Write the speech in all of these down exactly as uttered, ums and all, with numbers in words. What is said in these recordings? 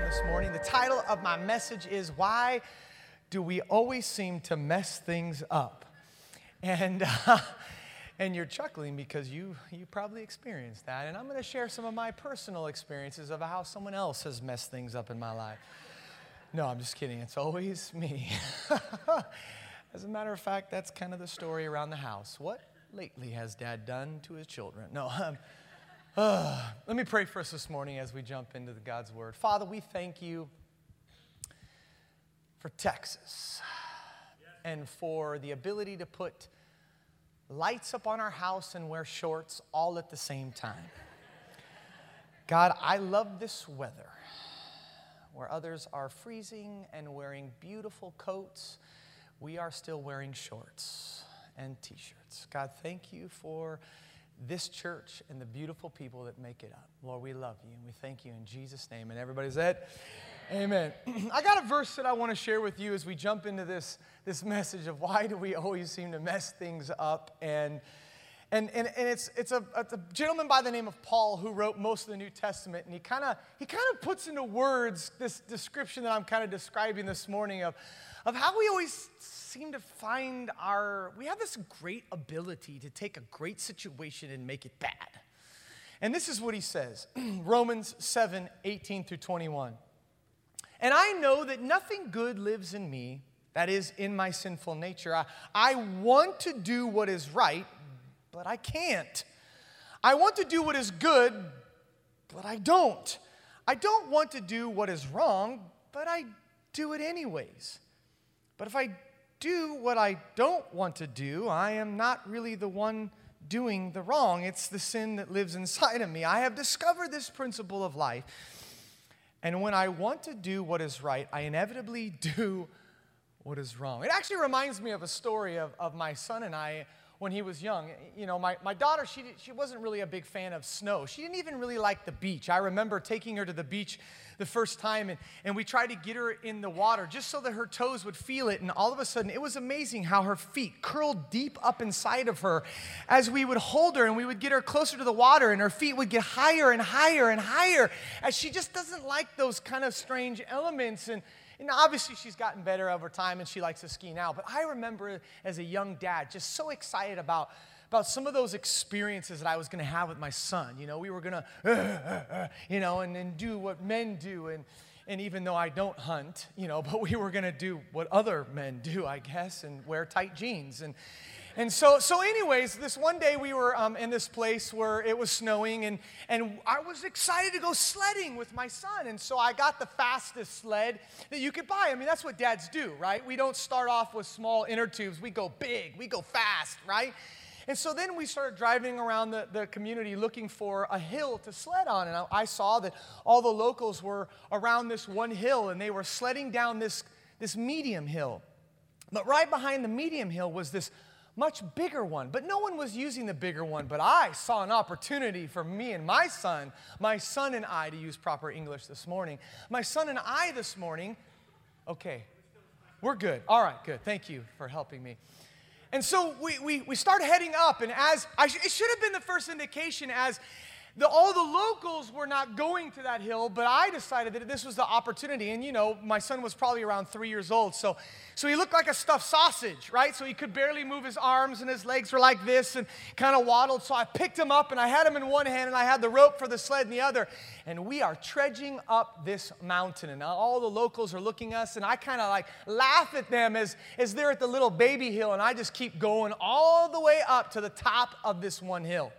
this morning. The title of my message is, Why Do We Always Seem to Mess Things Up? And uh, and you're chuckling because you, you probably experienced that. And I'm going to share some of my personal experiences of how someone else has messed things up in my life. No, I'm just kidding. It's always me. As a matter of fact, that's kind of the story around the house. What lately has Dad done to his children? No, um, uh, let me pray for us this morning as we jump into the God's Word. Father, we thank you for Texas and for the ability to put lights up on our house and wear shorts all at the same time. God, I love this weather where others are freezing and wearing beautiful coats. We are still wearing shorts and t-shirts. God, thank you for this church and the beautiful people that make it up. Lord, we love you and we thank you in Jesus' name. And everybody said, amen. I got a verse that I want to share with you as we jump into this, this message of why do we always seem to mess things up. And and and, and it's it's a, it's a gentleman by the name of Paul who wrote most of the New Testament. And he kind of he kind of puts into words this description that I'm kind of describing this morning of, of how we always seem to find our, we have this great ability to take a great situation and make it bad. And this is what he says, Romans seven, eighteen through twenty-one. And I know that nothing good lives in me, that is, in my sinful nature. I, I want to do what is right, but I can't. I want to do what is good, but I don't. I don't want to do what is wrong, but I do it anyways. But if I do what I don't want to do, I am not really the one doing the wrong. It's the sin that lives inside of me. I have discovered this principle of life. And when I want to do what is right, I inevitably do what is wrong. It actually reminds me of a story of, of my son and I when he was young. You know, my, my daughter, she, she wasn't really a big fan of snow. She didn't even really like the beach. I remember taking her to the beach the first time, and, and we tried to get her in the water just so that her toes would feel it. And all of a sudden, it was amazing how her feet curled deep up inside of her as we would hold her and we would get her closer to the water, and her feet would get higher and higher and higher as she just doesn't like those kind of strange elements. And And obviously, she's gotten better over time, and she likes to ski now. But I remember as a young dad just so excited about, about some of those experiences that I was going to have with my son. You know, we were going to, uh, uh, uh, you know, and, and do what men do. And, and even though I don't hunt, you know, but we were going to do what other men do, I guess, and wear tight jeans. And And so, so anyways, this one day we were um, in this place where it was snowing, and, and I was excited to go sledding with my son. And so I got the fastest sled that you could buy. I mean, that's what dads do, right? We don't start off with small inner tubes. We go big. We go fast, right? And so then we started driving around the, the community looking for a hill to sled on. And I, I saw that all the locals were around this one hill, and they were sledding down this, this medium hill. But right behind the medium hill was this much bigger one, but no one was using the bigger one. But I saw an opportunity for me and my son, my son and I, to use proper English this morning. My son and I this morning, okay, we're good. All right, good. Thank you for helping me. And so we we, we start heading up, and as I sh- it should have been the first indication as The, all the locals were not going to that hill, but I decided that this was the opportunity. And, you know, my son was probably around three years old, so, so he looked like a stuffed sausage, right? So he could barely move his arms, and his legs were like this and kind of waddled. So I picked him up, and I had him in one hand, and I had the rope for the sled in the other. And we are trudging up this mountain, and all the locals are looking at us, and I kind of like laugh at them as, as they're at the little baby hill, and I just keep going all the way up to the top of this one hill.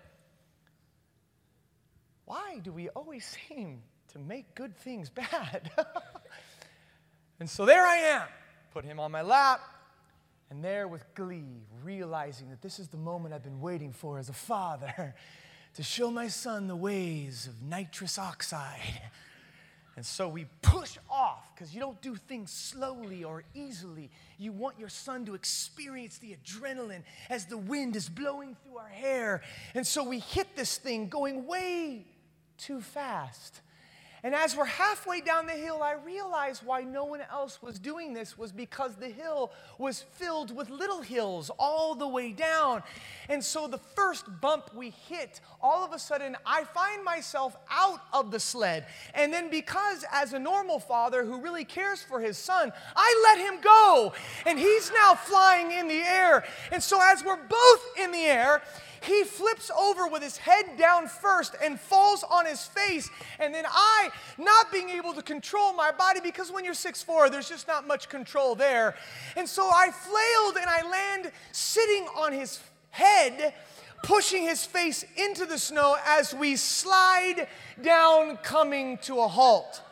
Why do we always seem to make good things bad? And so there I am, put him on my lap, and there with glee, realizing that this is the moment I've been waiting for as a father, to show my son the ways of nitrous oxide. And so we push off, because you don't do things slowly or easily. You want your son to experience the adrenaline as the wind is blowing through our hair. And so we hit this thing going way too fast. And as we're halfway down the hill, I realized why no one else was doing this was because the hill was filled with little hills all the way down. And so the first bump we hit, all of a sudden, I find myself out of the sled. And then because as a normal father who really cares for his son, I let him go. And he's now flying in the air. And so as we're both in the air, he flips over with his head down first and falls on his face. And then I, not being able to control my body, because when you're six foot four, there's just not much control there. And so I flailed and I land sitting on his head, pushing his face into the snow as we slide down, coming to a halt.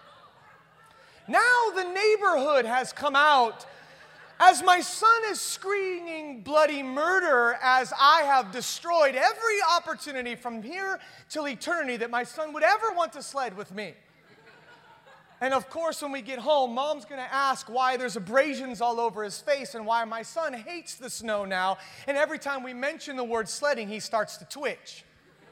Now the neighborhood has come out as my son is screaming bloody murder, as I have destroyed every opportunity from here till eternity that my son would ever want to sled with me. And of course, when we get home, Mom's going to ask why there's abrasions all over his face and why my son hates the snow now. And every time we mention the word sledding, he starts to twitch.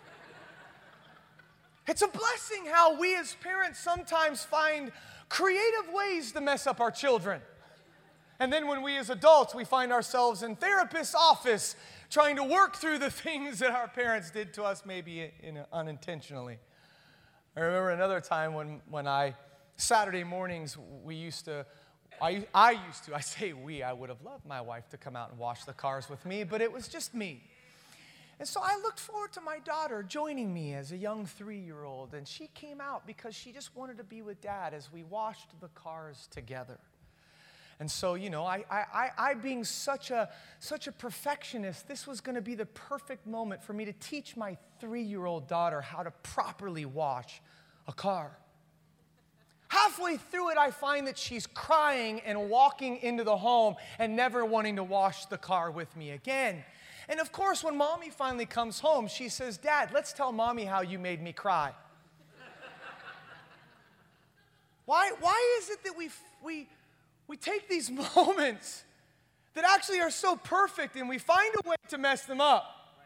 It's a blessing how we as parents sometimes find creative ways to mess up our children. And then when we as adults, we find ourselves in therapist's office trying to work through the things that our parents did to us, maybe in, in, unintentionally. I remember another time when, when I, Saturday mornings, we used to, I, I used to, I say we, I would have loved my wife to come out and wash the cars with me, but it was just me. And so I looked forward to my daughter joining me as a young three-year-old, and she came out because she just wanted to be with Dad as we washed the cars together. And so, you know, I, I, I being such a, such a perfectionist, this was going to be the perfect moment for me to teach my three-year-old daughter how to properly wash a car. Halfway through it, I find that she's crying and walking into the home and never wanting to wash the car with me again. And of course, when Mommy finally comes home, she says, Dad, let's tell Mommy how you made me cry. Why, why is it that we, we, we take these moments that actually are so perfect and we find a way to mess them up?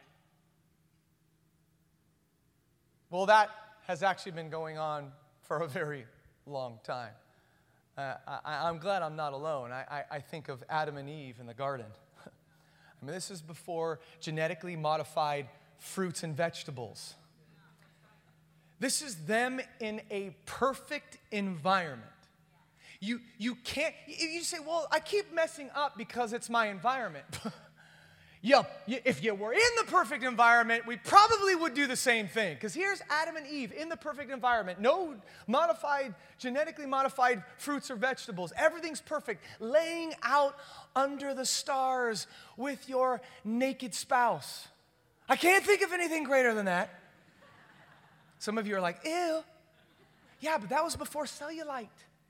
Well, that has actually been going on for a very long time. Uh, I, I'm glad I'm not alone. I, I, I think of Adam and Eve in the garden. I mean, this is before genetically modified fruits and vegetables. This is them in a perfect environment. You, you can't, you say, well, I keep messing up because it's my environment. Yeah, if you were in the perfect environment, we probably would do the same thing. Because here's Adam and Eve in the perfect environment. No modified, genetically modified fruits or vegetables. Everything's perfect. Laying out under the stars with your naked spouse. I can't think of anything greater than that. Some of you are like, ew. Yeah, but that was before cellulite.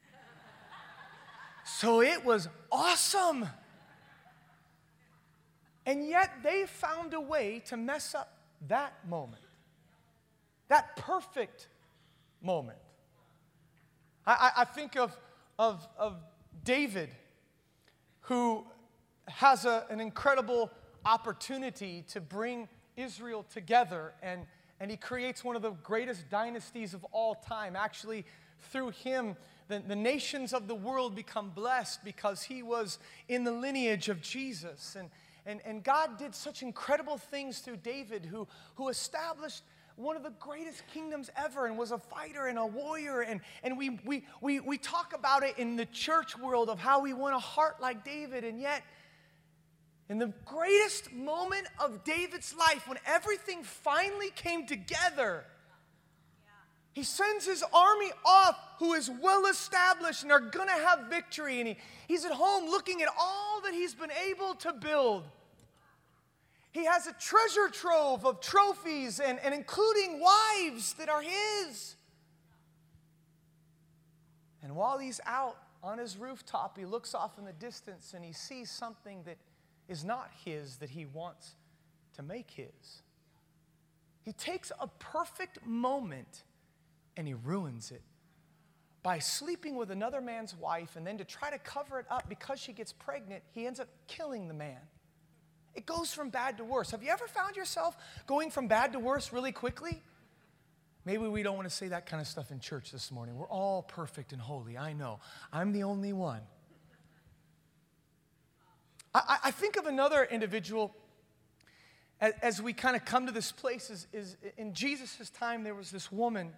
So it was awesome. And yet they found a way to mess up that moment. That perfect moment. I, I, I think of, of, of David, who has a, an incredible opportunity to bring Israel together, and, and he creates one of the greatest dynasties of all time. Actually, through him, the, the nations of the world become blessed because he was in the lineage of Jesus. And And, and God did such incredible things through David, who, who established one of the greatest kingdoms ever and was a fighter and a warrior. And, and we, we, we, we talk about it in the church world of how we want a heart like David. And yet, in the greatest moment of David's life, when everything finally came together, he sends his army off, who is well established and are going to have victory. And he, he's at home looking at all that he's been able to build. He has a treasure trove of trophies, and, and including wives that are his. And while he's out on his rooftop, he looks off in the distance and he sees something that is not his that he wants to make his. He takes a perfect moment and he ruins it by sleeping with another man's wife, and then to try to cover it up because she gets pregnant, he ends up killing the man. It goes from bad to worse. Have you ever found yourself going from bad to worse really quickly? Maybe we don't want to say that kind of stuff in church this morning. We're all perfect and holy. I know. I'm the only one. I, I think of another individual as, as we kind of come to this place. Is, is in Jesus' time, there was this woman,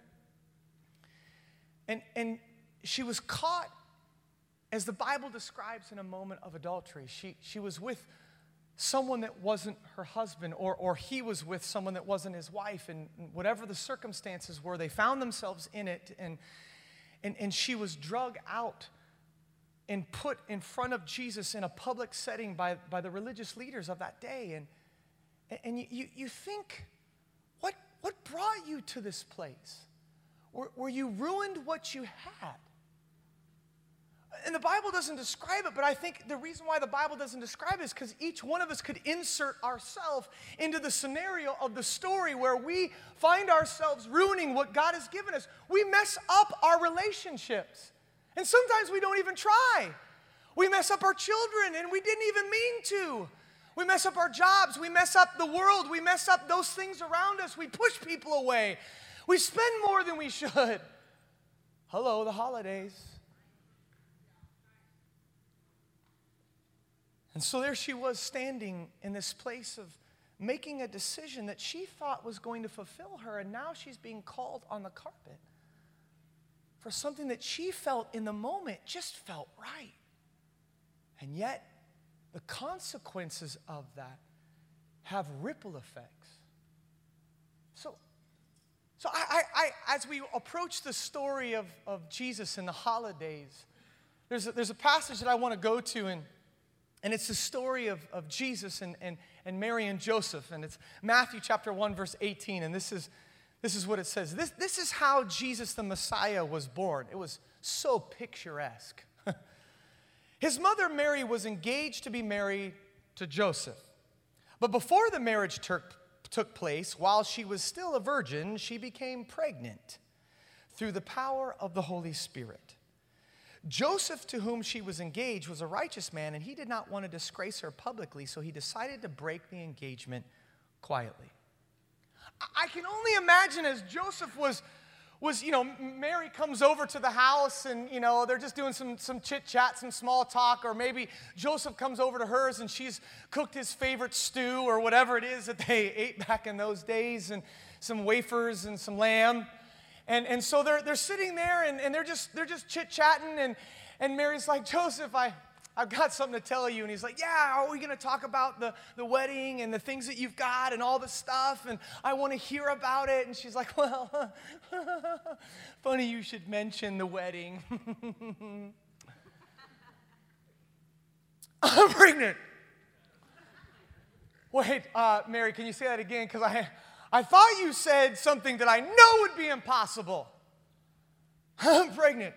and, and she was caught, as the Bible describes, in a moment of adultery. She, she was with someone that wasn't her husband, or, or he was with someone that wasn't his wife, and whatever the circumstances were, they found themselves in it, and, and, and she was drug out and put in front of Jesus in a public setting by, by the religious leaders of that day. And, and you, you think, what, what brought you to this place? Were, were you ruined what you had? And the Bible doesn't describe it, but I think the reason why the Bible doesn't describe it is because each one of us could insert ourselves into the scenario of the story where we find ourselves ruining what God has given us. We mess up our relationships, and sometimes we don't even try. We mess up our children, and we didn't even mean to. We mess up our jobs. We mess up the world. We mess up those things around us. We push people away. We spend more than we should. Hello, the holidays. And so there she was, standing in this place of making a decision that she thought was going to fulfill her, and now she's being called on the carpet for something that she felt in the moment just felt right. And yet, the consequences of that have ripple effects. So, so I, I, I, as we approach the story of, of Jesus in the holidays, there's a, there's a passage that I want to go to, and And it's the story of, of Jesus and, and, and Mary and Joseph. And it's Matthew chapter one, verse eighteen. And this is, this is what it says. This, this is how Jesus the Messiah was born. It was so picturesque. His mother Mary was engaged to be married to Joseph. But before the marriage took, took place, while she was still a virgin, she became pregnant through the power of the Holy Spirit. Joseph, to whom she was engaged, was a righteous man, and he did not want to disgrace her publicly, so he decided to break the engagement quietly. I can only imagine as Joseph was, was you know, Mary comes over to the house, and, you know, they're just doing some, some chit-chat, some small talk, or maybe Joseph comes over to hers, and she's cooked his favorite stew, or whatever it is that they ate back in those days, and some wafers and some lamb. And, and so they're, they're sitting there, and, and they're just, they're just chit-chatting, and, and Mary's like, Joseph, I, I've got something to tell you. And he's like, yeah, are we going to talk about the, the wedding and the things that you've got and all the stuff, and I want to hear about it. And she's like, well, funny you should mention the wedding. I'm pregnant. Wait, uh, Mary, can you say that again? Because I... I thought you said something that I know would be impossible. I'm pregnant.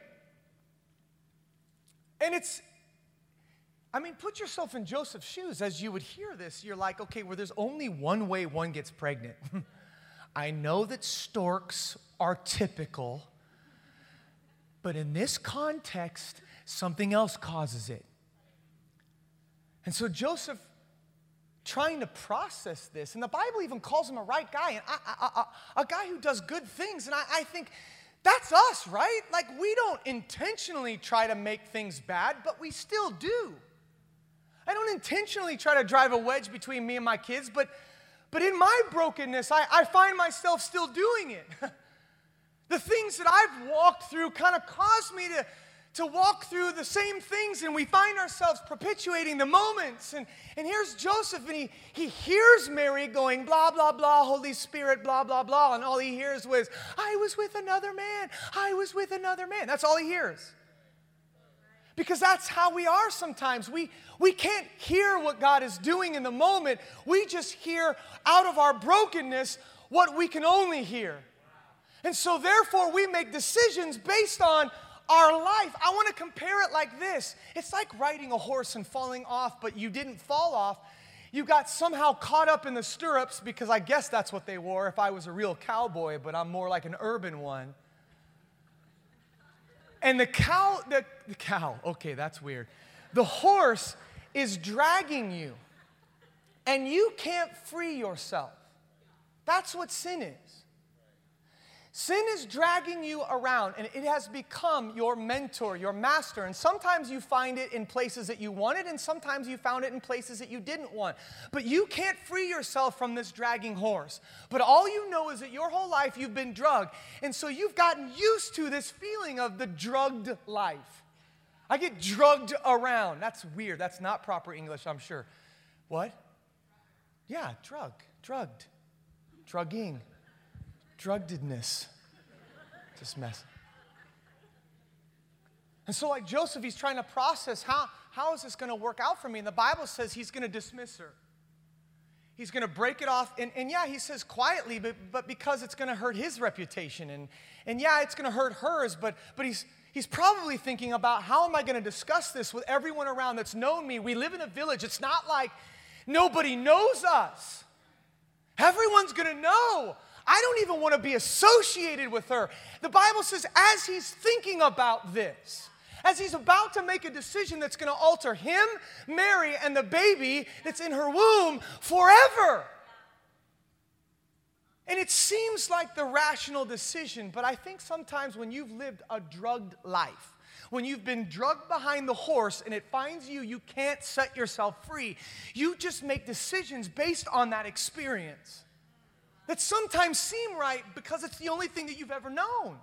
And it's, I mean, put yourself in Joseph's shoes. As you would hear this, you're like, okay, well, there's only one way one gets pregnant. I know that storks are typical, but in this context, something else causes it. And so Joseph, trying to process this, and the Bible even calls him a right guy, and I, I, I, a guy who does good things, and I, I think that's us, right? Like, we don't intentionally try to make things bad, but we still do. I don't intentionally try to drive a wedge between me and my kids, but, but in my brokenness, I, I find myself still doing it. The things that I've walked through kind of caused me to to walk through the same things, and we find ourselves perpetuating the moments. And, and here's Joseph, and he, he hears Mary going, blah, blah, blah, Holy Spirit, blah, blah, blah, and all he hears was, I was with another man, I was with another man. That's all he hears. Because that's how we are sometimes. We, we can't hear what God is doing in the moment. We just hear out of our brokenness what we can only hear. And so therefore we make decisions based on our life. I want to compare it like this. It's like riding a horse and falling off, but you didn't fall off. You got somehow caught up in the stirrups, because I guess that's what they wore if I was a real cowboy, but I'm more like an urban one. And the cow, the, the cow, okay, that's weird. The horse is dragging you, and you can't free yourself. That's what sin is. Sin is dragging you around, and it has become your mentor, your master. And sometimes you find it in places that you wanted, and sometimes you found it in places that you didn't want. But you can't free yourself from this dragging horse. But all you know is that your whole life you've been drugged. And so you've gotten used to this feeling of the drugged life. I get drugged around. That's weird. That's not proper English, I'm sure. What? Yeah, drug, drugged, drugging. Druggedness. Just mess. And so like Joseph, he's trying to process, how, how is this going to work out for me? And the Bible says he's going to dismiss her. He's going to break it off. And, and yeah, he says quietly, but, but because it's going to hurt his reputation. And, and yeah, it's going to hurt hers. But, but he's, he's probably thinking about, how am I going to discuss this with everyone around that's known me? We live in a village. It's not like nobody knows us. Everyone's going to know. I don't even want to be associated with her. The Bible says as he's thinking about this, as he's about to make a decision that's going to alter him, Mary, and the baby that's in her womb forever. And it seems like the rational decision, but I think sometimes when you've lived a drugged life, when you've been drugged behind the horse and it finds you, you can't set yourself free, you just make decisions based on that experience that sometimes seem right because it's the only thing that you've ever known.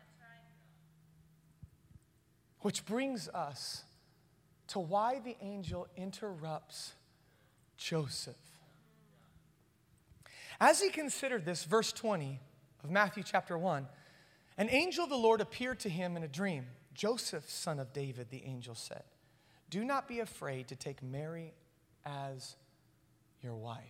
Which brings us to why the angel interrupts Joseph. As he considered this, verse twenty of Matthew chapter one, an angel of the Lord appeared to him in a dream. Joseph, son of David, the angel said, do not be afraid to take Mary as your wife.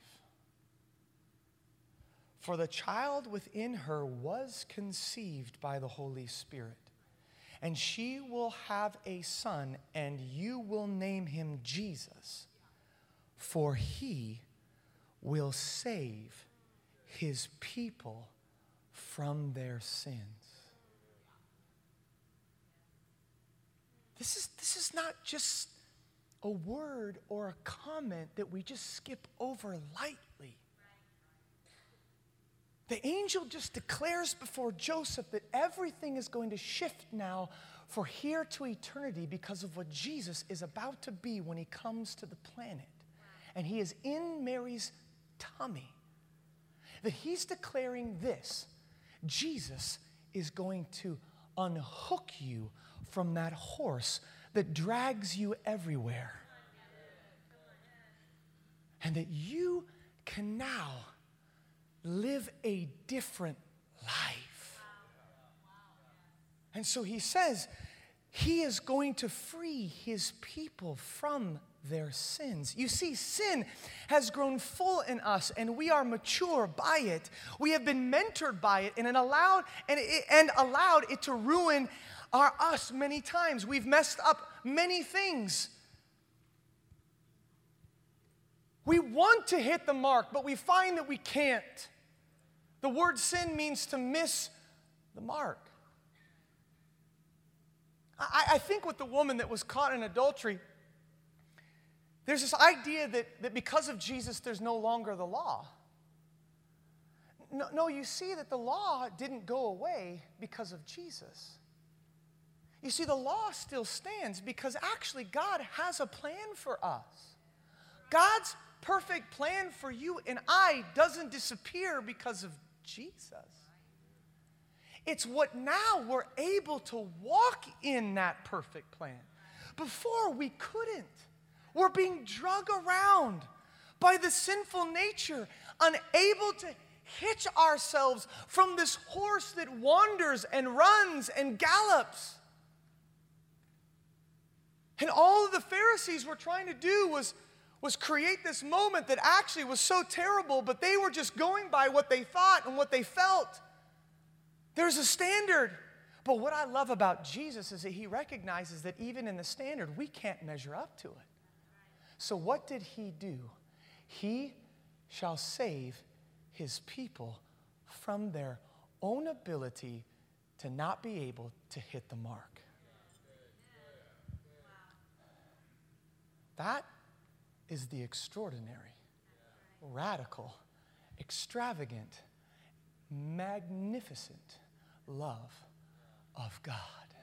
For the child within her was conceived by the Holy Spirit, and she will have a son, and you will name him Jesus, for he will save his people from their sins. This is, this is not just a word or a comment that we just skip over lightly. The angel just declares before Joseph that everything is going to shift now for here to eternity because of what Jesus is about to be when he comes to the planet. And he is in Mary's tummy. That he's declaring this: Jesus is going to unhook you from that horse that drags you everywhere. And that you can now live a different life. And so he says he is going to free his people from their sins. You see, sin has grown full in us, and we are mature by it. We have been mentored by it, and it allowed and, it, and allowed it to ruin our us many times. We've messed up many things. We want to hit the mark, but we find that we can't. The word sin means to miss the mark. I, I think with the woman that was caught in adultery, there's this idea that, that because of Jesus, there's no longer the law. No, no, you see that the law didn't go away because of Jesus. You see, the law still stands because actually God has a plan for us. God's perfect plan for you and I doesn't disappear because of Jesus. It's what now we're able to walk in that perfect plan. Before we couldn't. We're being drugged around by the sinful nature, unable to hitch ourselves from this horse that wanders and runs and gallops. And all of the Pharisees were trying to do was was create this moment that actually was so terrible, but they were just going by what they thought and what they felt. There's a standard. But what I love about Jesus is that he recognizes that even in the standard, we can't measure up to it. So what did he do? He shall save his people from their own ability to not be able to hit the mark. That is the extraordinary, radical, extravagant, magnificent, love of God.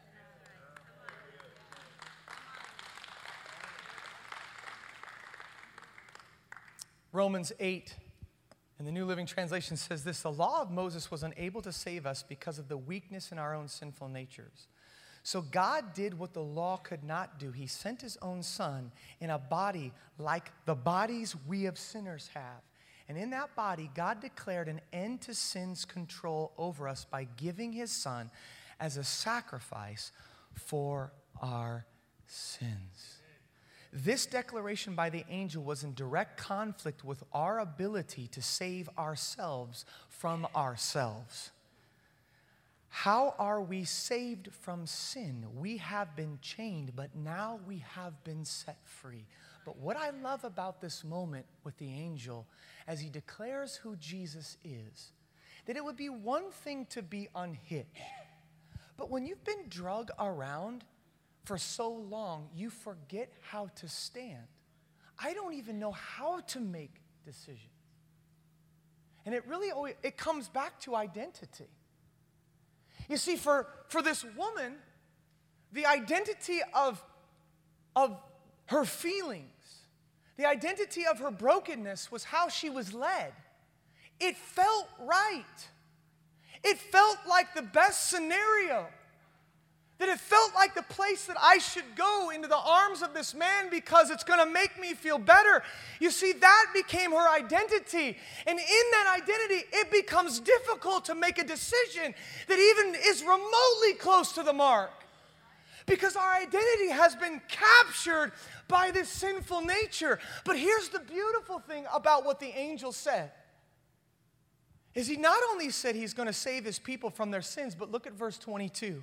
Romans eight in the New Living Translation says this: the law of Moses was unable to save us because of the weakness in our own sinful natures. So God did what the law could not do. He sent his own son in a body like the bodies we of sinners have. And in that body, God declared an end to sin's control over us by giving his son as a sacrifice for our sins. This declaration by the angel was in direct conflict with our ability to save ourselves from ourselves. How are we saved from sin? We have been chained, but now we have been set free. But what I love about this moment with the angel, as he declares who Jesus is, that it would be one thing to be unhitched, but when you've been drug around for so long, you forget how to stand. I don't even know how to make decisions. And it really always, it comes back to identity. You see, for, for this woman, the identity of, of her feelings, the identity of her brokenness was how she was led. It felt right. It felt like the best scenario. That it felt like the place that I should go, into the arms of this man, because it's going to make me feel better. You see, that became her identity. And in that identity, it becomes difficult to make a decision that even is remotely close to the mark. Because our identity has been captured by this sinful nature. But here's the beautiful thing about what the angel said. Is he not only said he's going to save his people from their sins, but look at verse twenty-two.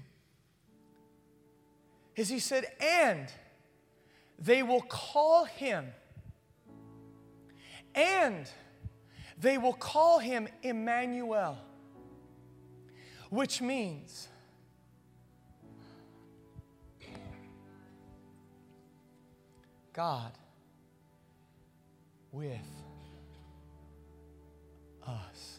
Is he said, and they will call him, and they will call him Emmanuel, which means God with us.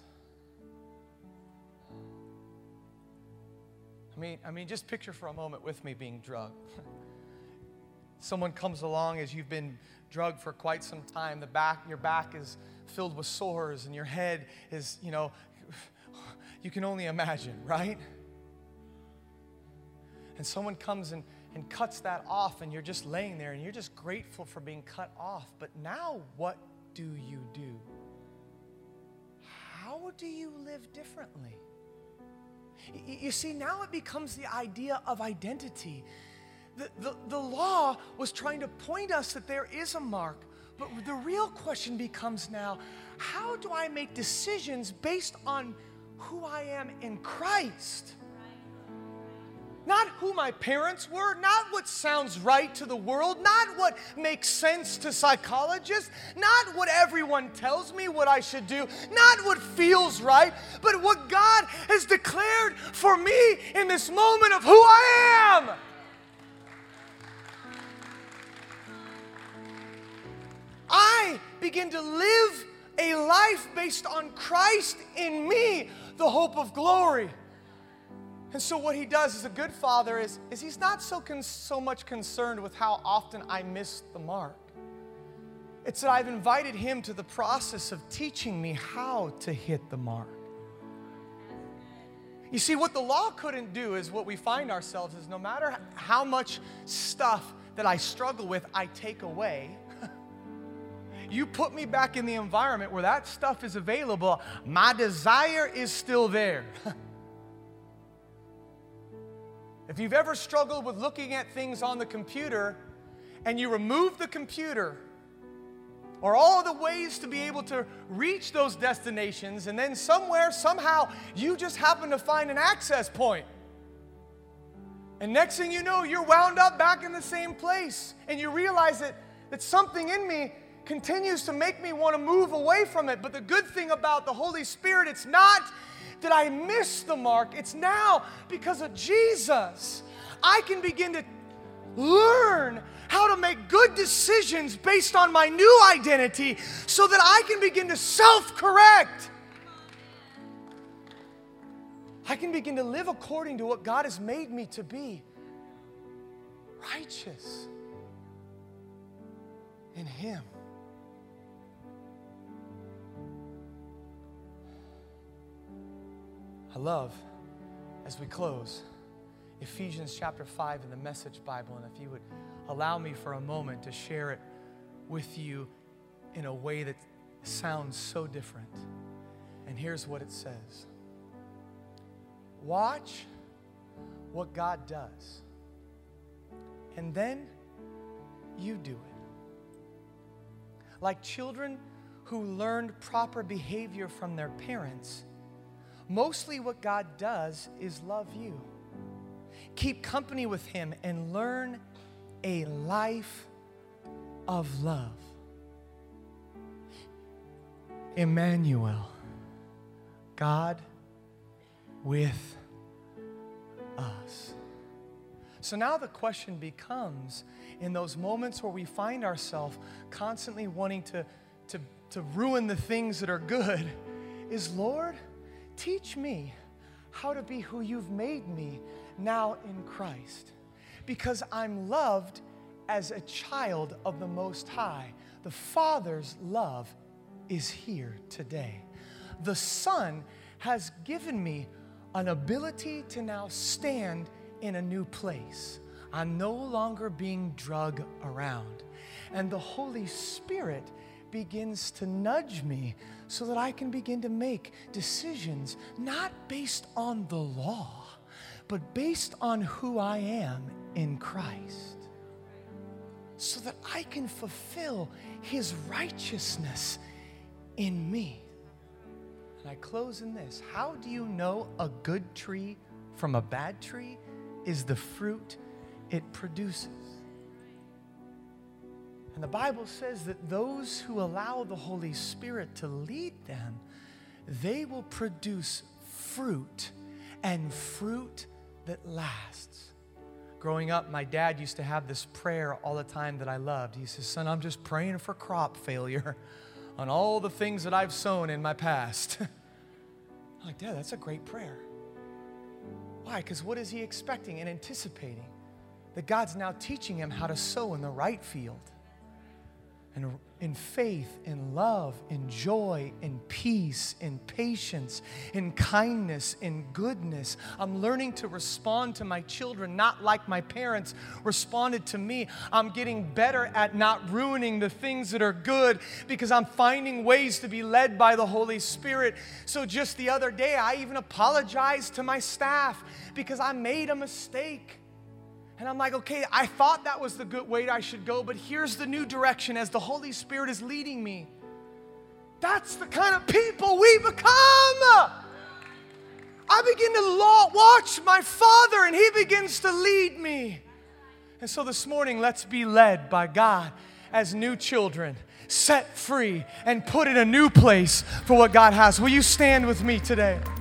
I mean, I mean, just picture for a moment with me being drugged. Someone comes along as you've been drugged for quite some time. The back, your back is filled with sores, and your head is, you know, you can only imagine, right? And someone comes and, and cuts that off, and you're just laying there, and you're just grateful for being cut off. But now, what do you do? How do you live differently? You see, now it becomes the idea of identity. The, the, the law was trying to point us that there is a mark, but the real question becomes now, how do I make decisions based on who I am in Christ? Not who my parents were, not what sounds right to the world, not what makes sense to psychologists, not what everyone tells me what I should do, not what feels right, but what God has declared for me in this moment of who I am. I begin to live a life based on Christ in me, the hope of glory. And so what he does as a good father is, is he's not so, con- so much concerned with how often I miss the mark. It's that I've invited him to the process of teaching me how to hit the mark. You see, what the law couldn't do is what we find ourselves is no matter how much stuff that I struggle with, I take away, you put me back in the environment where that stuff is available, my desire is still there. If you've ever struggled with looking at things on the computer and you remove the computer or all of the ways to be able to reach those destinations, and then somewhere, somehow, you just happen to find an access point. And next thing you know, you're wound up back in the same place. And you realize that, that something in me continues to make me want to move away from it. But the good thing about the Holy Spirit, it's not that I miss the mark. It's now because of Jesus. I can begin to learn how to make good decisions based on my new identity so that I can begin to self-correct. I can begin to live according to what God has made me to be. Righteous in Him. I love, as we close, Ephesians chapter five in the Message Bible. And if you would allow me for a moment to share it with you in a way that sounds so different. And here's what it says. Watch what God does. And then you do it. Like children who learned proper behavior from their parents, mostly what God does is love you. Keep company with Him and learn a life of love. Emmanuel, God with us. So now the question becomes, in those moments where we find ourselves constantly wanting to, to, to ruin the things that are good, is, Lord, teach me how to be who You've made me now in Christ. Because I'm loved as a child of the Most High. The Father's love is here today. The Son has given me an ability to now stand in a new place. I'm no longer being drug around. And the Holy Spirit begins to nudge me so that I can begin to make decisions not based on the law, but based on who I am in Christ. So that I can fulfill His righteousness in me. And I close in this. How do you know a good tree from a bad tree? Is the fruit it produces. And the Bible says that those who allow the Holy Spirit to lead them, they will produce fruit, and fruit that lasts. Growing up, my dad used to have this prayer all the time that I loved. He says, son, I'm just praying for crop failure on all the things that I've sown in my past. I'm like, Dad, that's a great prayer. Why? Because what is he expecting and anticipating? That God's now teaching him how to sow in the right field. And in faith, in love, in joy, in peace, in patience, in kindness, in goodness. I'm learning to respond to my children not like my parents responded to me. I'm getting better at not ruining the things that are good because I'm finding ways to be led by the Holy Spirit. So just the other day, I even apologized to my staff because I made a mistake. And I'm like, okay, I thought that was the good way I should go, but here's the new direction as the Holy Spirit is leading me. That's the kind of people we become. I begin to watch my Father, and He begins to lead me. And so this morning, let's be led by God as new children, set free, and put in a new place for what God has. Will you stand with me today?